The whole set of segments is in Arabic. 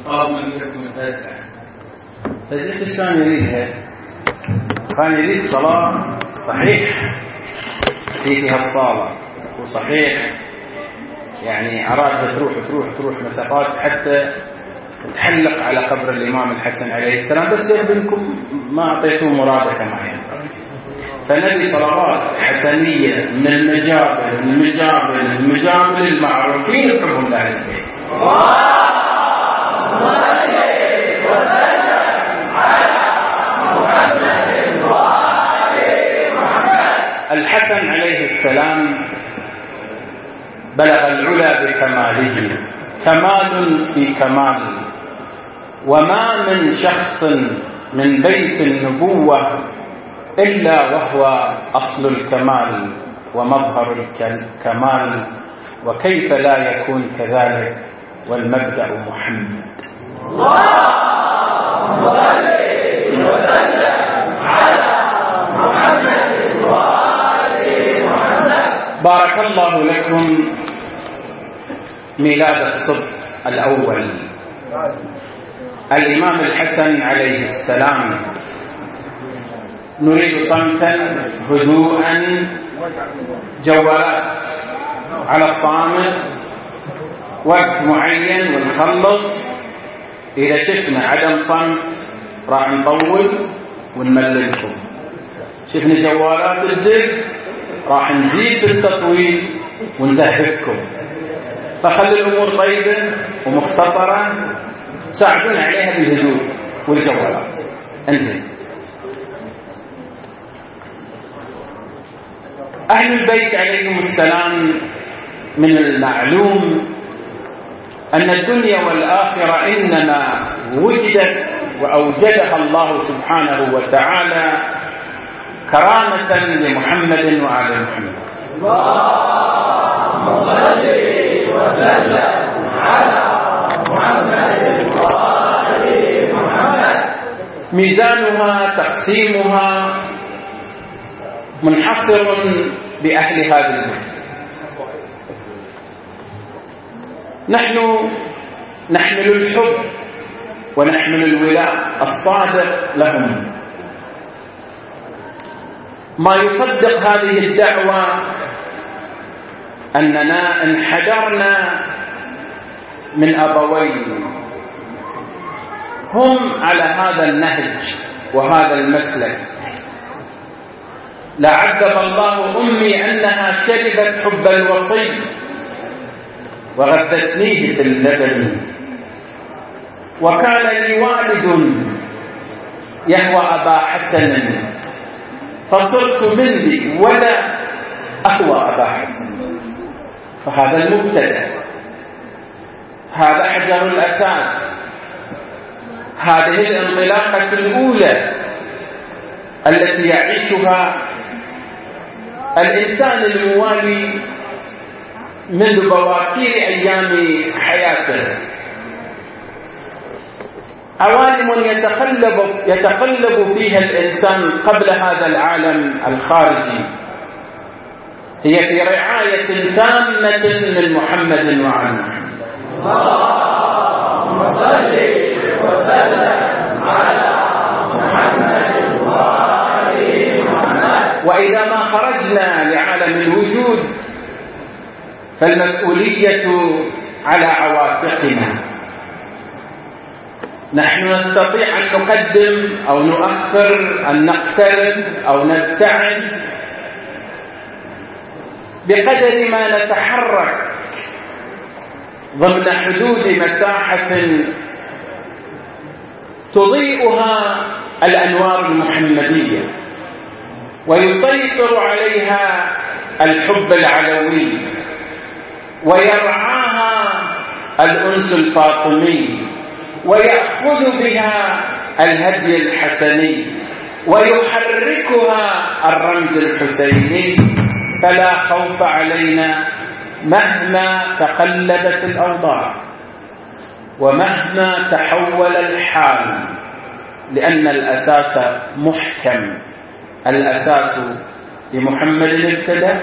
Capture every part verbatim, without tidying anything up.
طلب من يكون تاسع. فزيت ايش كان يريدها؟ كان يريد صلاة صحيح في فيها الصالة، وصحيح يعني أراد تروح تروح تروح مسافات حتى تحلق على قبر الإمام الحسن عليه السلام، بس يبدو ما أعطيته مراده كما ينبغي. فنبي صلوات حسنية من المجابل المجابل المجابل المعروفين يحبهم أهل البيت. الحسن عليه السلام بلغ العلا بكماله، كمال في كمال، وما من شخص من بيت النبوة إلا وهو أصل الكمال ومظهر الكمال، وكيف لا يكون كذلك والمبدأ محمد. اللهم صل وسلم على محمد وآل محمد. بارك الله لكم. ميلاد الصبح الأول الإمام الحسن عليه السلام. نريد صمتا هدوءا، جوالات على الصامت، وقت معين ونخلص. إذا شفنا عدم صمت راح نطول ونمللكم، شفنا جوالات الدق راح نزيد التطويل ونزهدكم. فخلي الأمور طيبة ومختصرة، ساعدونا عليها بالهدوء والجوالات. انزل. أهل البيت عليهم السلام من المعلوم أن الدنيا والآخرة إنما وجدت وأوجدها الله سبحانه وتعالى كرامة لمحمد وآل محمد. اللهم صل وسلم على محمد وآل محمد. ميزانها تقسيمها منحصر بأهل هذا البيت. نحن نحمل الحب ونحمل الولاء الصادق لهم. ما يصدق هذه الدعوة أننا انحدرنا من أبوين هم على هذا النهج وهذا المسلك. لعذب الله أمي أنها شربت حب الوصي وغذتنيه باللبن، وكان لي والد يهوى أبا حسن فصرت مني ولا أهوى أبا حسن. فهذا المبتدأ، هذا حجر الأساس، هذه الانطلاقة الأولى التي يعيشها الإنسان الموالي منذ بواكير أيام حياته. عوالم يتقلب, يتقلب فيها الإنسان قبل هذا العالم الخارجي هي في رعاية تامة من محمد وعن محمد. اللهم صل وسلم على محمد وآل محمد. وإذا ما خرجنا لعالم الوجود فالمسؤولية على عواتقنا. نحن نستطيع أن نقدم أو نؤخر، أن نقترب أو نبتعد بقدر ما نتحرك ضمن حدود مساحة تضيئها الأنوار المحمدية ويسيطر عليها الحب العلوي ويرعاها الأنس الفاطمي ويأخذ بها الهدي الحسني ويحركها الرمز الحسيني. فلا خوف علينا مهما تقلبت الأوضاع ومهما تحول الحال، لأن الأساس محكم. الأساس لمحمد ابتدأ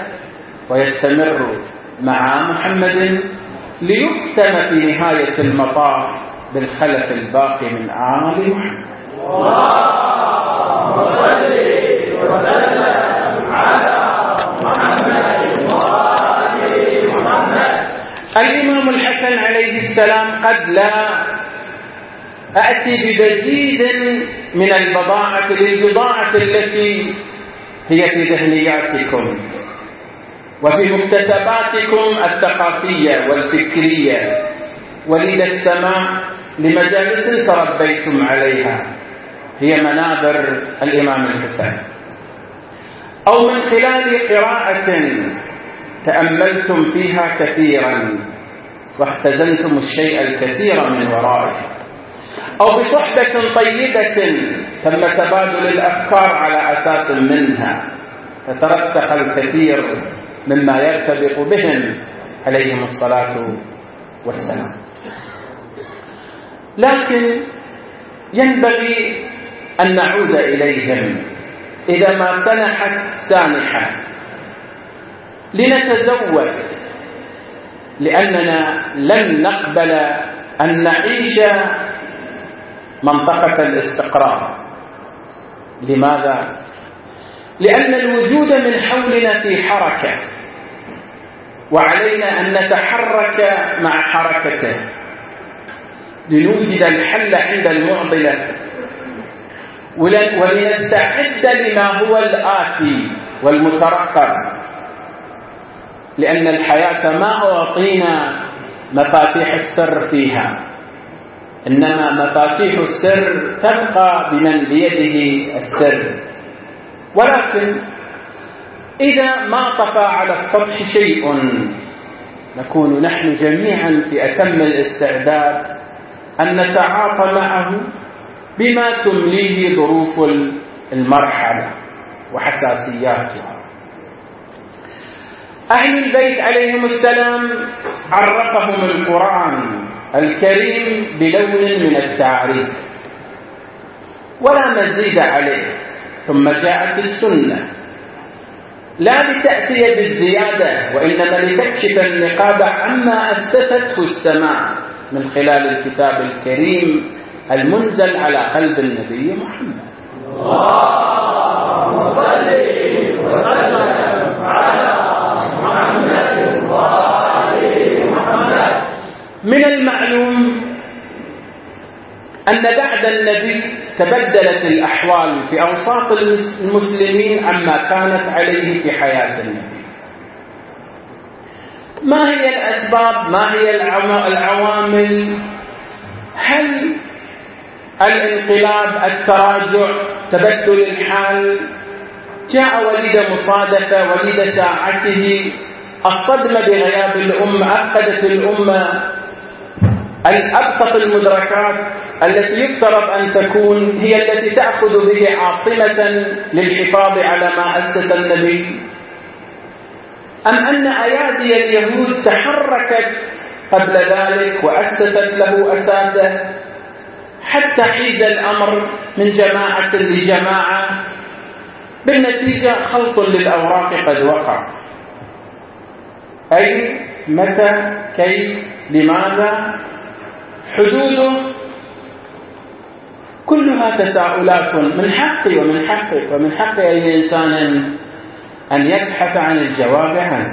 ويستمر مع محمد ليختم في نهاية المطاف بالخلف الباقي من آل محمد. اللهم صل وسلم على محمد وآل محمد. الإمام الحسن عليه السلام قد لا أأتي بمزيد من البضاعة للبضاعة التي هي في ذهنياتكم وفي مكتسباتكم الثقافية والفكرية وليد السماع لمجالس تربيتم عليها، هي منابر الإمام الحسن، أو من خلال قراءة تأملتم فيها كثيرا واختزنتم الشيء الكثير من ورائه، أو بصحبة طيبة تم تبادل الأفكار على أساس منها فترسخ الكثير مما يرتبط بهم عليهم الصلاة والسلام. لكن ينبغي أن نعود إليهم إذا ما سنحت سانحة لنتزود، لأننا لن نقبل أن نعيش منطقة الاستقرار. لماذا؟ لأن الوجود من حولنا في حركة، وعلينا أن نتحرك مع حركته لنوجد الحل عند المعضلة ولنستعد لما هو الآتي والمترقب، لأن الحياة ما أعطينا مفاتيح السر فيها، إنما مفاتيح السر تبقى بمن بيده السر. ولكن إذا ما طفى على السطح شيء نكون نحن جميعا في أتم الاستعداد أن نتعاطى معه بما تمليه ظروف المرحلة وحساسياتها. أهل البيت عليهم السلام عرفهم القرآن الكريم بلون من التعريف ولا مزيد عليه، ثم جاءت السنة لا لتأتي بالزيادة وإنما لتكشف النقاب عما أسسته السماء من خلال الكتاب الكريم المنزل على قلب النبي محمد. اللهم صل وسلم على محمد وآل محمد. من المعلوم أن بعد النبي تبدلت الأحوال في أوساط المسلمين عما كانت عليه في حياة النبي. ما هي الأسباب؟ ما هي العوامل؟ هل الانقلاب، التراجع، تبدل الحال جاء ولد مصادفة، ولد ساعته، الصدمة بغياب الأمة أفقدت الأمة الأبسط المدركات التي يفترض أن تكون هي التي تأخذ به عاصمة للحفاظ على ما أسس النبي، أم أن أيادي اليهود تحركت قبل ذلك وأسست له أساسه حتى حيز الأمر من جماعة لجماعة، بالنتيجة خلط للأوراق قد وقع. أي متى، كيف، لماذا، حدوده، كلها تساؤلات من حقي ومن حقك ومن حق أي إنسان أن يبحث عن الجواب عنه.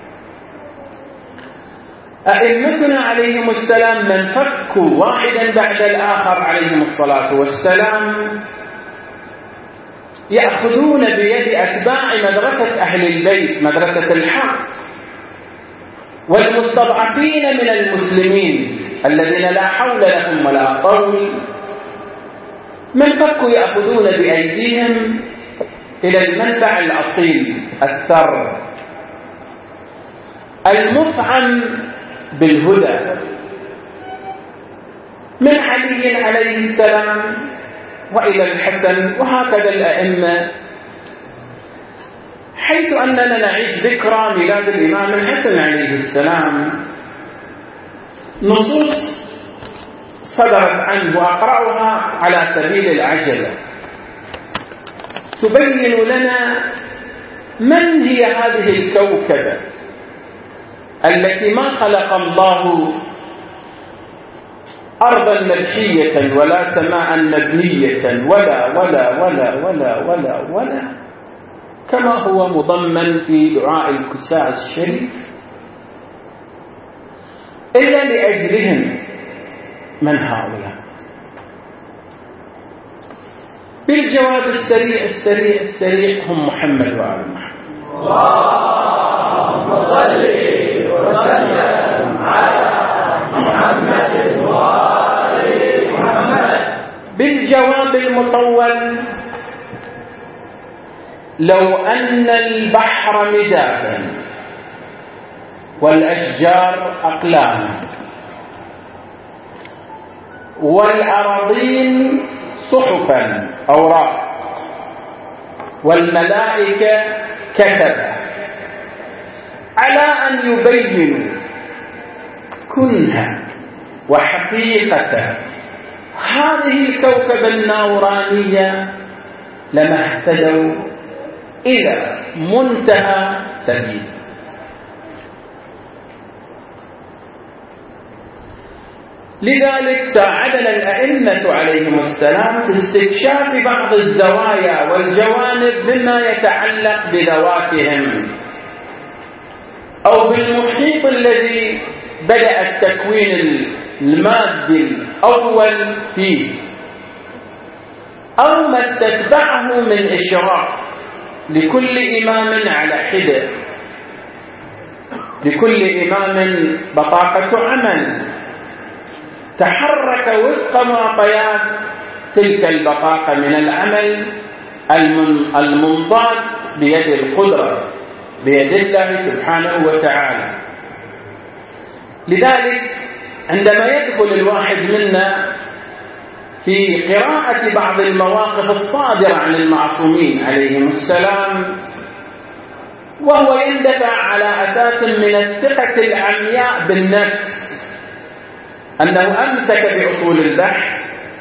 أئمتنا عليهم السلام من فكوا واحدا بعد الآخر عليهم الصلاة والسلام يأخذون بيد أتباع مدرسة أهل البيت، مدرسة الحق، والمستضعفين من المسلمين الذين لا حول لهم ولا قول، من فكوا يأخذون بأيديهم إلى المنبع الأصيل الثر المفعم بالهدى من علي عليه السلام وإلى الحسن، وهكذا الأئمة، حيث أننا نعيش ذكرى ميلاد الإمام الحسن عليه السلام. نصوص صدرت عنه وأقرأها على سبيل العجلة تبين لنا من هي هذه الكوكبة التي ما خلق الله أرضا مدحية ولا سماء مبنية ولا ولا ولا ولا ولا ولا كما هو مضمن في دعاء الكساء الشريف، إلا لأجلهم من هؤلاء؟ بالجواب السريع السريع السريع هم محمد وآل محمد. اللهم صل وسلم على محمد وآل محمد. بالجواب المطول: لو أن البحر مدادا والأشجار أقلاما والأراضين صحفا أوراق والملائكة كتبا على أن يبينوا كنها وحقيقة هذه الكوكبة النورانية لما اهتدوا إلى منتهى سبيل. لذلك ساعدنا الأئمة عليهم السلام في استكشاف بعض الزوايا والجوانب مما يتعلق بذواتهم أو بالمحيط الذي بدأ التكوين المادي الأول فيه، أو ما استتبعه من إشراق لكل إمام على حدة، لكل إمام بطاقة عمل تحرك وفق معطيات تلك البطاقة من العمل المنضاد بيد القدرة، بيد الله سبحانه وتعالى. لذلك عندما يدخل الواحد منا في قراءة بعض المواقف الصادرة عن المعصومين عليهم السلام وهو يندفع على أساس من الثقة العمياء بالنفس أنه أمسك بأصول البحث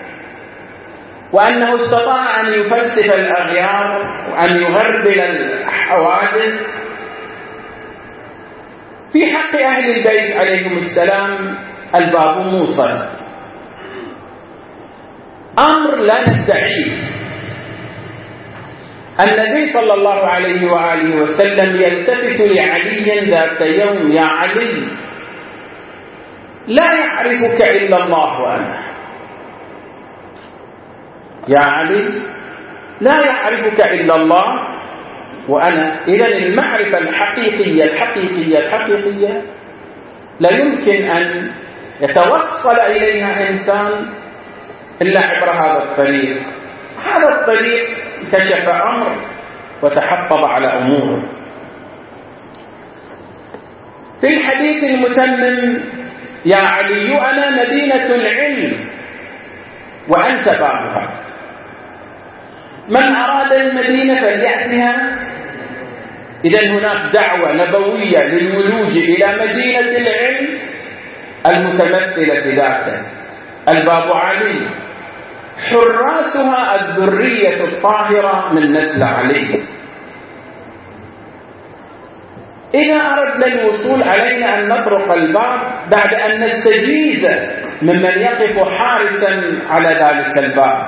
وأنه استطاع أن يفلسف الأغيار وأن يغربل الحوادث، في حق أهل البيت عليهم السلام الباب موصل، أمر لا ندعيه. النبي صلى الله عليه وآله وسلم يلتفت لعلي ذات يوم: يا علي، لا يعرفك إلا الله وأنا. يا علي، لا يعرفك إلا الله وأنا. إذن المعرفة الحقيقية الحقيقية الحقيقية لا يمكن أن يتوصل إليها إنسان إلا عبر هذا الطريق. هذا الطريق كشف أمر وتحفظ على أمور. في الحديث المتمم: يا علي، أنا مدينة العلم وأنت بابها، من أراد المدينة فليأتها. إذن هناك دعوة نبوية للولوج إلى مدينة العلم المتمثلة ذاته، الباب علي، حراسها الذرية الطاهرة من نسل علي. إذا أردنا الوصول علينا أن نطرق الباب بعد أن نستجيز ممن يقف حارسا على ذلك الباب.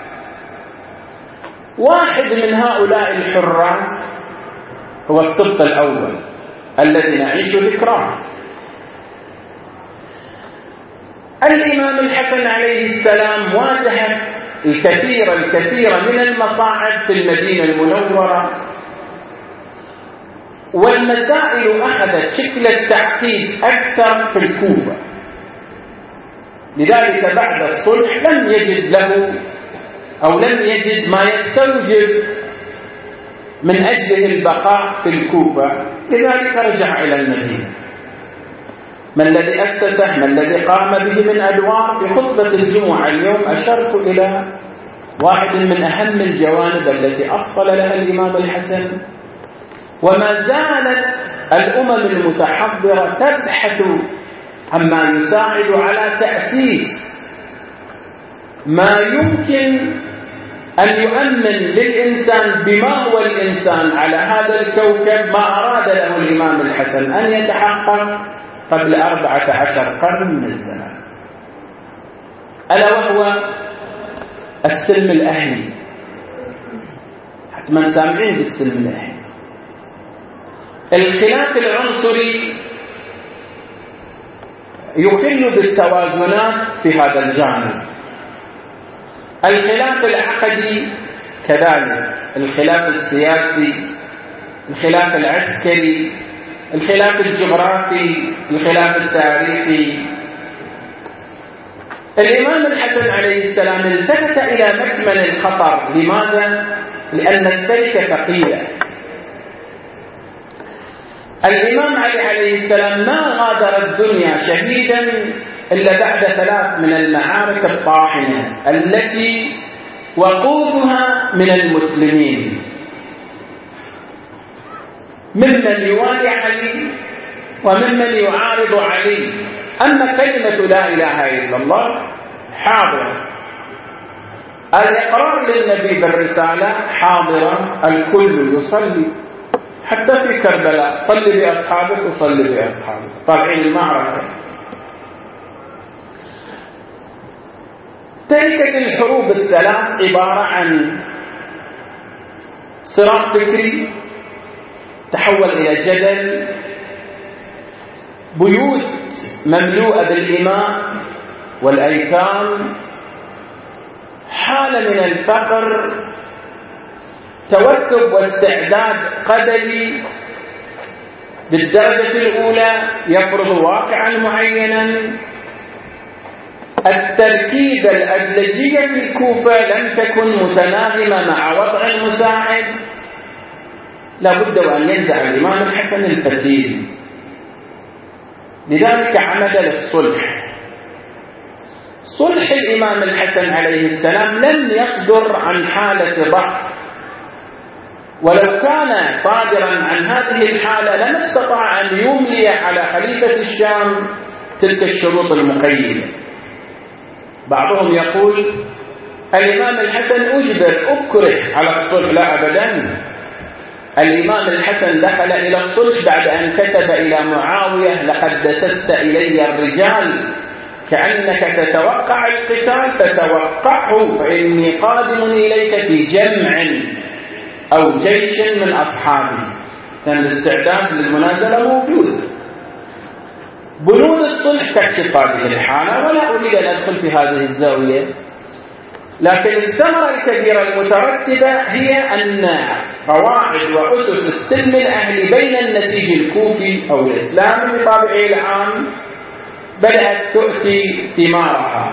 واحد من هؤلاء الحراس هو السبط الأول الذي نعيش ذكراه، الإمام الحسن عليه السلام. واجه الكثير الكثير من المصاعب في المدينة المنورة، والمسائل أخذت شكل التعقيد أكثر في الكوفة. لذلك بعد الصلح لم يجد له أو لم يجد ما يستوجب من أجله البقاء في الكوفة، لذلك رجع إلى المدينة. ما الذي أسسه، ما الذي قام به من أدوار؟ في خطبة الجمعة اليوم أشرت إلى واحد من أهم الجوانب التي أصل لها الإمام الحسن، وما زالت الأمم المتحضرة تبحث عما يساعد على تأسيس ما يمكن أن يؤمن للإنسان بما هو الإنسان على هذا الكوكب، ما أراد له الإمام الحسن أن يتحقق قبل أربعة عشر قرن من الزمان. ألا وهو السلم الأهلي. حتما سامعين بالسلم الأهلي. الخلاف العنصري يخل بالتوازنات في هذا الجانب. الخلاف العقدي كذلك، الخلاف السياسي، الخلاف العسكري، الخلاف الجغرافي، الخلاف التاريخي. الإمام الحسن عليه السلام التفت إلى مكمن الخطر. لماذا؟ لأن التركة ثقيلة. الإمام علي عليه السلام ما غادر الدنيا شهيدا إلا بعد ثلاث من المعارك الطاحنة التي وقودها من المسلمين، ممن يوالي علي وممن يعارض علي. أما كلمة لا إله إلا الله حاضرة، الإقرار للنبي بالرسالة حاضرة، الكل يصلي حتى في كربلاء، صلي بأصحابك وصلي بأصحابك، طالعين المعركة. تركة الحروب الثلاث عبارة عن صراع فكري تحول إلى جدل، بيوت مملوءة بالإماء والأيتام، حالة من الفقر، توتر واستعداد قبلي بالدرجة الأولى يفرض واقعا معينا. التركيبة الأدلجية في الكوفة لم تكن متناغمة مع وضع المساعد. لابد أن ينزع الإمام الحسن الفتيل، لذلك عمد للصلح. صلح الإمام الحسن عليه السلام لم يصدر عن حالة ضعف، ولو كان صادرا عن هذه الحالة لما استطاع أن يملي على خليفة الشام تلك الشروط المقيدة. بعضهم يقول الإمام الحسن أجبر أكره على الصلح، لا أبدا. الإمام الحسن دخل إلى الصلح بعد أن كتب إلى معاوية لقد دسست إلي الرجال كأنك تتوقع القتال فتوقعه فإني قادم إليك في جمع أو جيش من أصحابي. كان الاستعداد للمنازلة موجود. بنود الصلح تكشف هذه الحالة، ولا أريد أن أدخل في هذه الزاوية، لكن الثمرة الكبيرة المترتبة هي أن قواعد وأسس السلم الأهلي بين النسيج الكوفي أو الإسلامي بطابعه العام بدأت تؤتي ثمارها.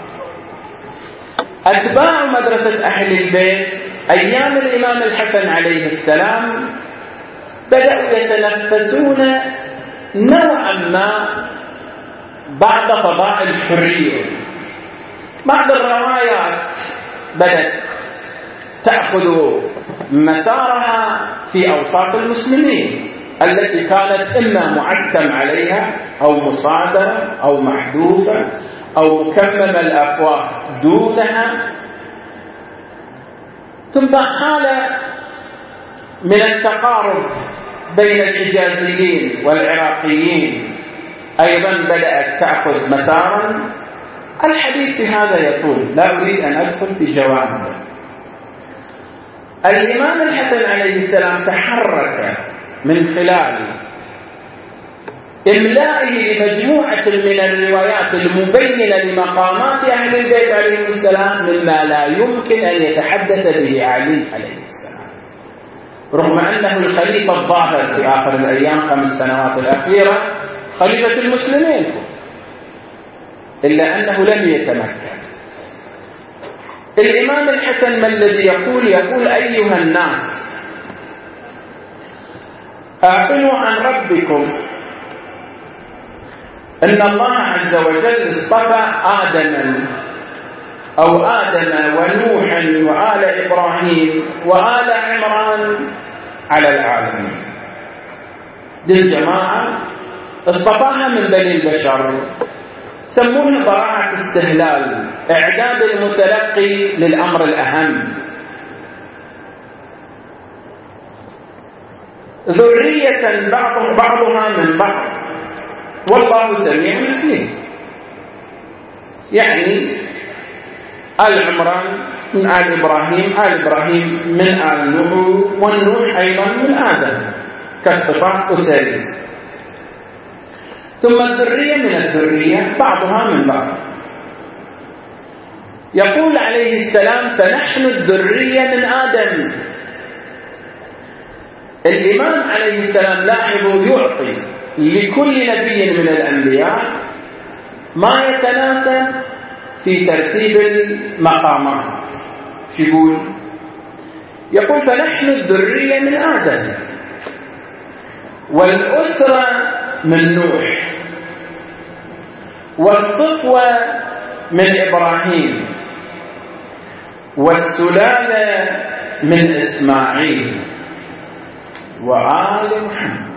أتباع مدرسة أهل البيت أيام الإمام الحسن عليه السلام بدأوا يتنفسون نوعا ما بعض فضاء الحرية. بعض الروايات بدأت تأخذ مسارها في أوساط المسلمين التي كانت إما معتم عليها أو مصادرة أو محذوفة أو مكممة الأفواه دونها. ثم حالة من التقارب بين الحجازيين والعراقيين أيضا بدأت تأخذ مسارا. الحديث في هذا يطول، لا أريد أن أدخل في جوانبه. الإمام الحسن عليه السلام تحرك من خلال إملائه لمجموعة من الروايات المبينة لمقامات أهل البيت عليه السلام مما لا يمكن أن يتحدث به علي عليه السلام، رغم أنه الخليفة الظاهر في آخر الأيام خمس سنوات الأخيرة خليفة المسلمين، إلا أنه لم يتمكن. الإمام الحسن ما الذي يقول؟ يقول أيها الناس أعلنوا عن ربكم أن الله عز وجل اصطفى آدم أو آدم ونوحا وآل إبراهيم وآل عمران على العالمين. دي الجماعة اصطفاها من بني البشر، سموها براعة استهلال، إعداد المتلقي للأمر الأهم، ذرية بعض بعضها من بعض والله سميع عليم. يعني آل عمران من آل إبراهيم، آل إبراهيم من آل نوح، والنوح أيضا من آدم كالقطع أسرية. ثم الذرية من الذرية بعضها من بعض. يقول عليه السلام فنحن الذرية من آدم. الإمام عليه السلام لاحظوا يعطي لكل نبي من الأنبياء ما يتناسب في ترتيب المقامات. يقول يقول فنحن الذرية من آدم، والأسرة من نوح، والصفوة من إبراهيم، والسلالة من إسماعيل، وآل محمد.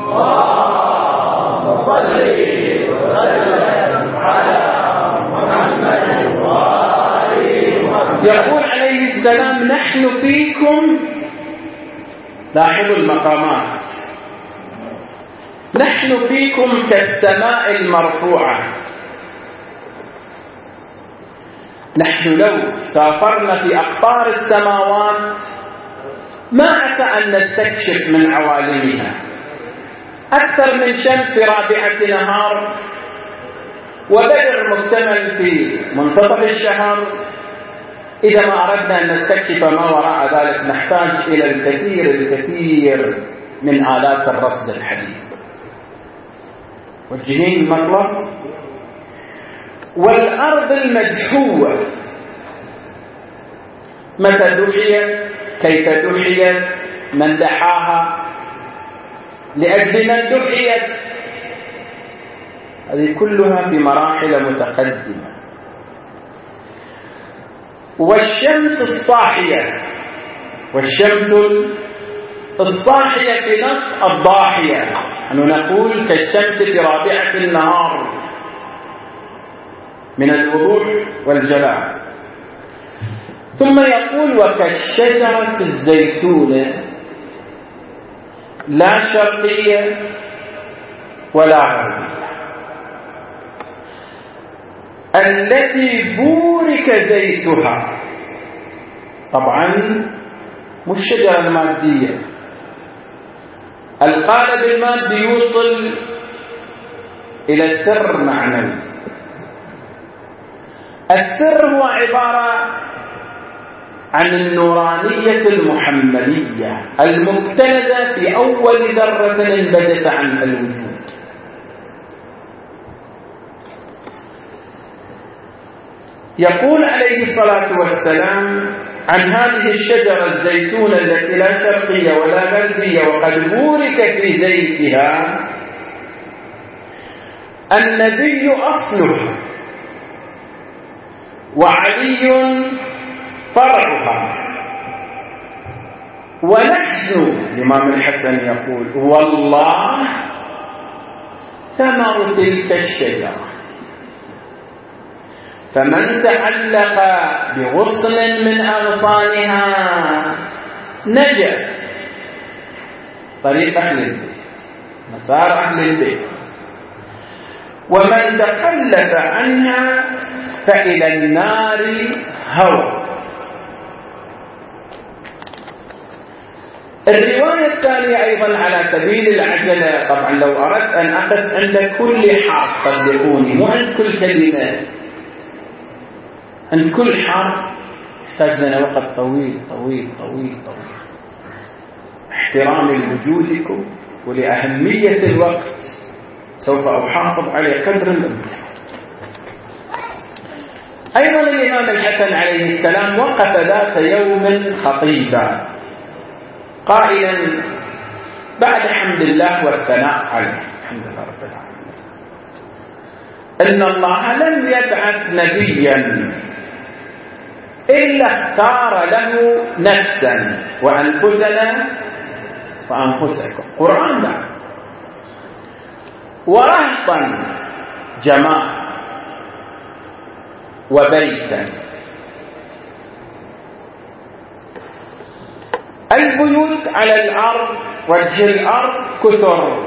اللهم صل وسلم على محمد وآل محمد. يقول عليه السلام نحن فيكم، لاحظوا المقامات، نحن فيكم كالسماء المرفوعة. نحن لو سافرنا في أقطار السماوات ما عسى أن نستكشف من عوالمها أكثر من شمس رابعة نهار وبدر مكتمل في منتصف الشهر. إذا ما أردنا أن نستكشف ما وراء ذلك نحتاج إلى الكثير الكثير من آلات الرصد الحديث. والجنين المطلب. والأرض المدحوة متى دحيت، كيف دحيت، من دحاها، لأجل من دحيت، هذه كلها في مراحل متقدمة. والشمس الصاحية، والشمس الصاحية في نص الضاحية، نحن نقول كالشمس في رابعة النهار من الوضوح والجلاء. ثم يقول وكالشجرة الزيتونة لا شرقية ولا غربية التي بورك زيتها. طبعا مش الشجرة المادية، القالب المادي يوصل إلى السر معنوي. السر هو عبارة عن النورانية المحمدية المبتلدة في أول ذرة انبجت عن الوجود. يقول عليه الصلاة والسلام عن هذه الشجرة الزيتونة التي لا شرقية ولا غربية وقد بورك في زيتها النبي أصلها وعلي فرعها، ونحن الإمام الحسن يقول والله ثمر تلك الشجرة، فمن تعلق بغصن من أغصانها نجا. طريق أهل البيت، مسار أهل البيت. ومن تخلف عنها فإلى النار هوى. الرواية الثانية أيضا على سبيل العجلة. طبعا لو أردت أن أخذ عند كل حرف صدقوني، مو عند كل كلمة، عند كل حرف يحتاج لنا وقت طويل طويل طويل طويل. احترام لوجودكم ولأهمية الوقت سوف أحافظ على قدر الإمكان. أيضا الإمام الحسن عليه السلام وقف ذات يوم خطيبا قائلا بعد حمد الله والثناء عليه، الحمد لله رب العالمين، إن الله لم يبعث نبيا إلا اختار له نفسا وأنفسنا وأنفسكم، قرآن ده، ورهطا جماعة وبيتا. البيوت على الأرض وجه الأرض كثر،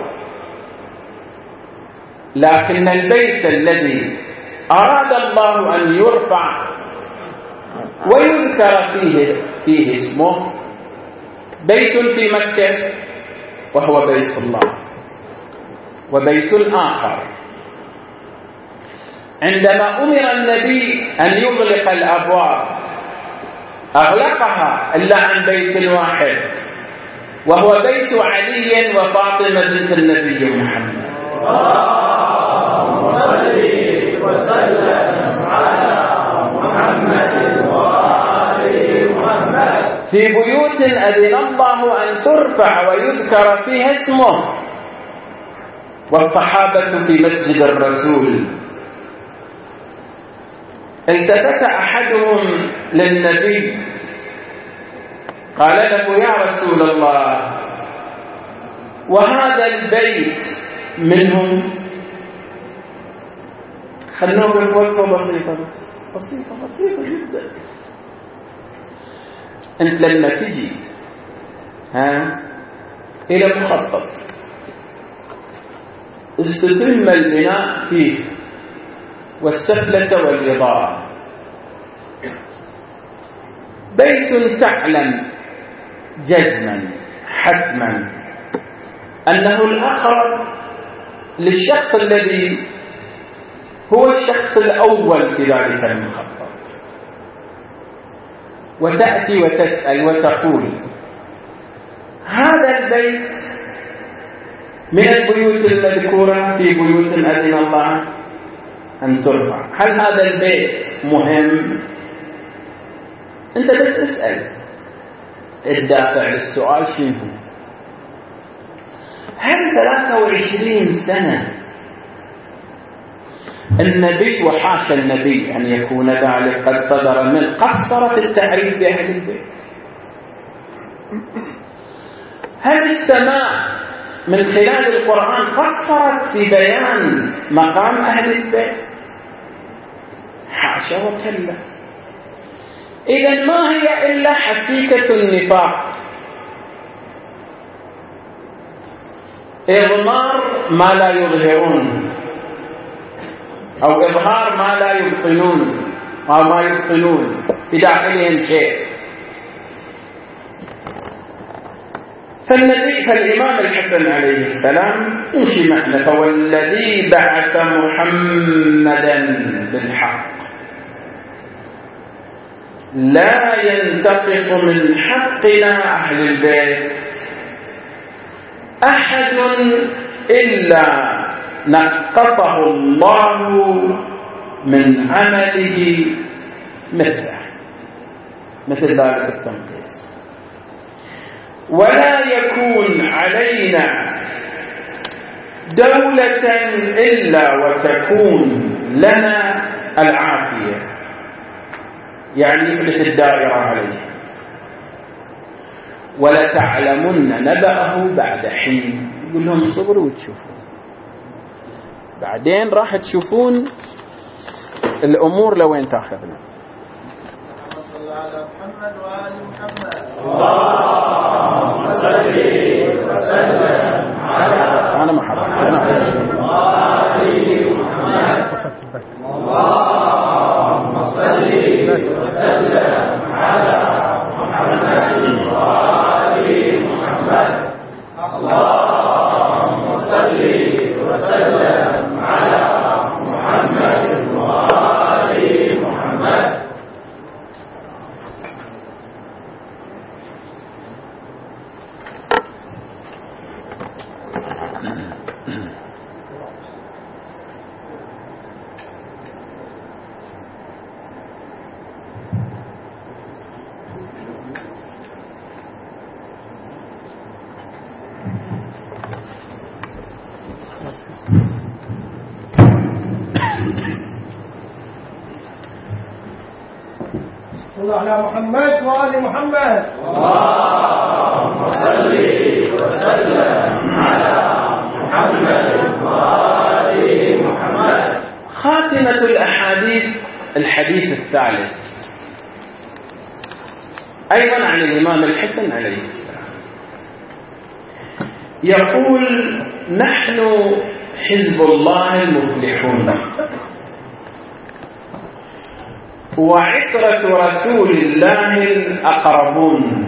لكن البيت الذي أراد الله أن يرفع ويذكر فيه, فيه اسمه. بيت في مكة وهو بيت الله، وبيت آخر عندما أمر النبي أن يغلق الأبواب أغلقها إلا عن بيت واحد، وهو بيت علي وفاطمة بنت النبي محمد. اللهم صل وسلم على محمد وآل محمد. في بيوت أذن الله أن ترفع ويذكر فيها اسمه، والصحابة في مسجد الرسول. التفت أحدهم للنبي قال له: يا رسول الله، وهذا البيت منهم؟ خلنا نقول وقفة بسيطة بس بسيطة بسيطة جدا. أنت لما تجي ها إلى مخطط استتم البناء فيه والسفلة والإضاءة، بيت تعلم جزما حتما أنه الأقرب للشخص الذي هو الشخص الأول في ذلك المخطط، وتأتي وتسأل وتقول: هذا البيت من البيوت المذكورة في بيوت أذن الله أن ترفع، هل هذا البيت مهم؟ أنت بس اسأل. الدافع للسؤال شنو؟ هل ثلاثة وعشرين سنة النبي، وحاشا النبي أن يكون ذلك قد صدر من قصرت التعريف بأهل البيت؟ هل السماء من خلال القرآن قصرت في بيان مقام أهل البيت؟ حاشا وكلا. إذن ما هي إلا حقيقة النفاق، إضمار ما لا يظهرون، أو إظهار ما لا يبطنون أو ما يبطنون في داخلهم شيء. فالنبي فالإمام الحسن عليه السلام يمشي معنا: فوالذي بعث محمدا بالحق لا ينتقص من حقنا أهل البيت أحد إلا نقصه الله من عمله مثله، مثل ذلك التنقيص. ولا يكون علينا دولة إلا وتكون لنا العافية، يعني يحدث الدائرة عليه. ولتعلمن نبأه بعد حين، يقول لهم صبروا وتشوفون، بعدين راح تشوفون الأمور لوين تأخذنا. صلى على محمد وآل محمد. اللهم صل وسلم على أنا ما حرمت أنا وآل محمد. اللهم صل وسلم على محمد وآل محمد. اللهم صل وسلم على محمد وآل محمد. صلى على محمد وآل محمد. اللهم صل وسلم على محمد وآل محمد. خاتمة الأحاديث الحديث الثالث أيضا عن الإمام الحسن عليه السلام، يقول: نحن حزب الله المفلحون. وعترة رسول الله الأقربون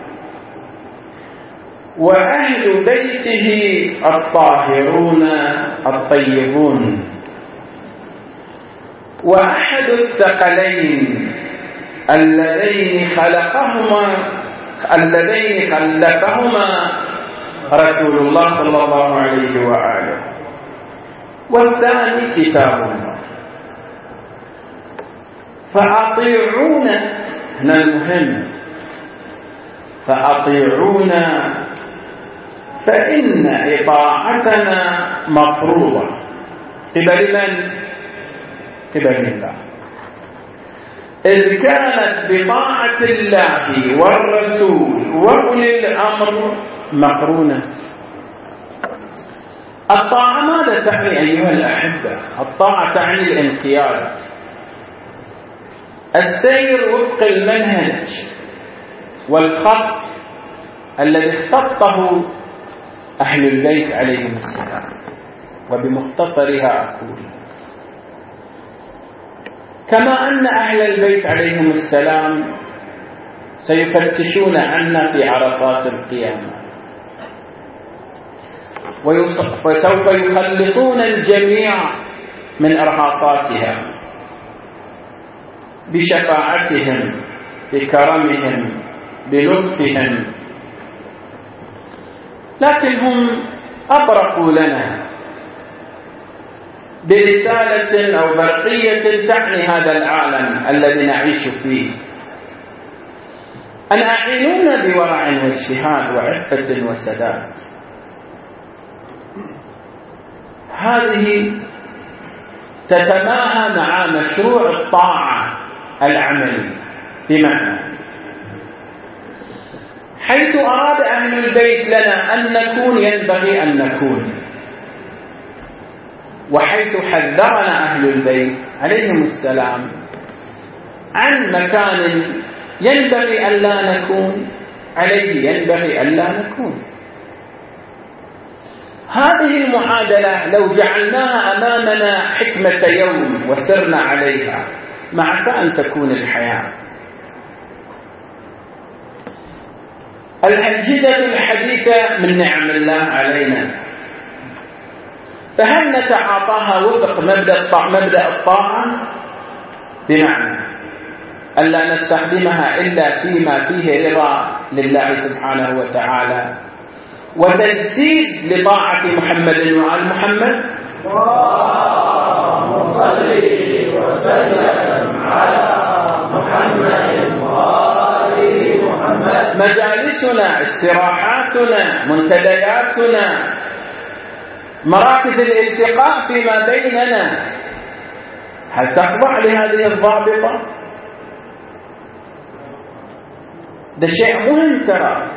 وأهل بيته الطاهرون الطيبون وأحد الثقلين اللذين خلقهما اللذين خلقهما رسول الله صلى الله عليه وآله. والثاني كتاب الله. فأطيعونا، هنا المهم، فأطيعونا فإن إطاعتنا مفروضة قبل من؟ قبل الله، إذ كانت بطاعة الله والرسول وأولي الأمر مقرونة. الطاعة ماذا تعني أيها الأحبة؟ الطاعة تعني الانقياد، السير وفق المنهج والخط الذي اختصه أهل البيت عليهم السلام. وبمختصرها أقول كما أن أهل البيت عليهم السلام سيفتشون عنا في عرصات القيامة وسوف يخلصون الجميع من إرهاصاتها بشفاعتهم بكرمهم بلطفهم، لكن هم أبرقوا لنا برسالة أو برقية تعني هذا العالم الذي نعيش فيه، أن أعينونا بورع واجتهاد وعفة وسداد. هذه تتماهى مع مشروع الطاعة العملي، بمعنى حيث أراد أهل البيت لنا أن نكون ينبغي أن نكون، وحيث حذرنا أهل البيت عليهم السلام عن مكان ينبغي أن لا نكون عليه ينبغي أن لا نكون. هذه المعادلة لو جعلناها أمامنا حكمة يوم وسرنا عليها ما عسى أن تكون الحياة. الأجهزة الحديثة من نعم الله علينا، فهل نتعاطاها وفق مبدأ الطاعة؟ بمعنى ألا نستخدمها إلا فيما فيه رضا لله سبحانه وتعالى وتجسيد لطاعة محمد وآل محمد. اللهم صل وسلم على محمد وآل محمد. مجالسنا، استراحاتنا، منتدياتنا، مراكز الالتقاء فيما بيننا، هل تخضع لهذه الضابطة؟ ده شيء مهم. ترى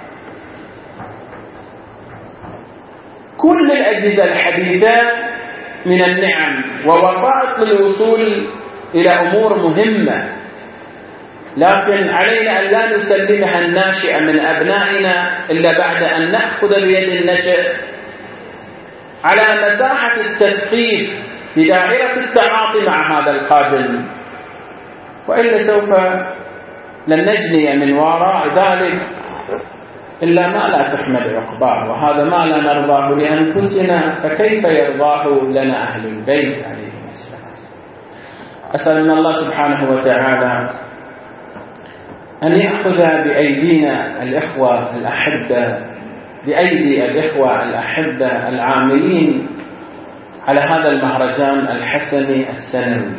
كل الأجهزة الحديثة من النعم ووسائط للوصول إلى أمور مهمة، لكن علينا أن لا نسلمها الناشئة من أبنائنا إلا بعد أن نأخذ بيد النشء على مساحة التثقيف في دائرة التعاطي مع هذا القادم، وإلا سوف لن نجني من وراء ذلك إلا ما لا تحمد عقباه، وهذا ما لا نرضاه لأنفسنا فكيف يرضاه لنا أهل البيت عليهم السلام. أسأل من الله سبحانه وتعالى أن يأخذ بأيدينا الإخوة الأحبة، بأيدي الإخوة الأحبة العاملين على هذا المهرجان الحسني السنوي،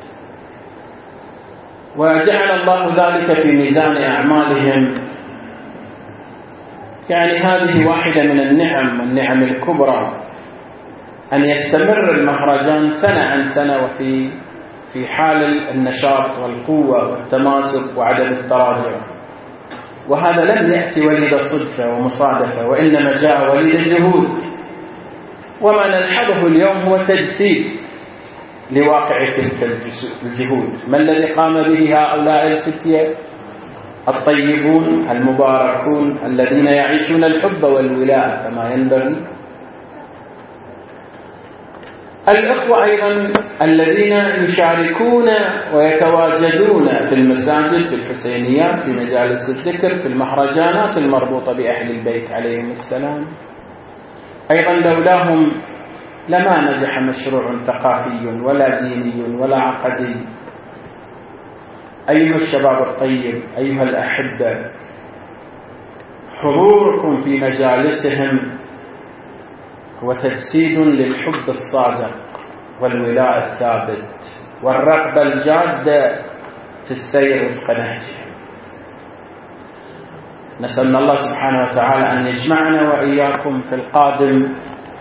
وجعل الله ذلك في ميزان أعمالهم. يعني هذه واحدة من النعم والنعم الكبرى أن يستمر المهرجان سنة عن سنة وفي في حال النشاط والقوة والتماسك وعدم التراجع، وهذا لم يأتي وليد صدفة ومصادفة، وإنما جاء وليد جهود. وما نلحظه اليوم هو تجسيد لواقع تلك الجهود. ما الذي قام به هؤلاء الفتية الطيبون المباركون الذين يعيشون الحب والولاء كما ينبغي؟ الإخوة أيضا الذين يشاركون ويتواجدون في المساجد، في الحسينيات، في مجالس الذكر، في المهرجانات المربوطة بأهل البيت عليهم السلام، أيضا لولاهم لما نجح مشروع ثقافي ولا ديني ولا عقدي. أيها الشباب الطيب، أيها الأحبة، حضوركم في مجالسهم هو تجسيد للحب الصادق والولاء الثابت والرغبة الجادة في السير وفق نهجهم. نسأل الله سبحانه وتعالى أن يجمعنا وإياكم في القادم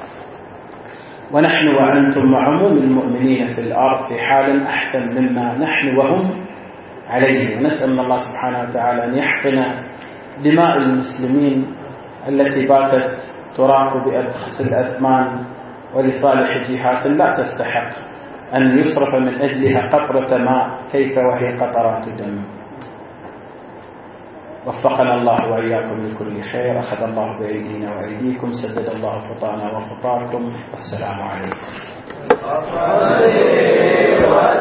ونحن وأنتم وعموم المؤمنين في الأرض في حال أحسن مما نحن وهم عليه. ونسأل الله سبحانه وتعالى أن يحقن دماء المسلمين التي باتت تراق بأبخس الأثمان ولصالح جهات لا تستحق أن يصرف من أجلها قطرة ماء، كيف وهي قطرات دم. وفقنا الله وإياكم لكل خير. أخذ الله بأيدينا وأيديكم، سدد الله خطانا وخطاكم. والسلام عليكم.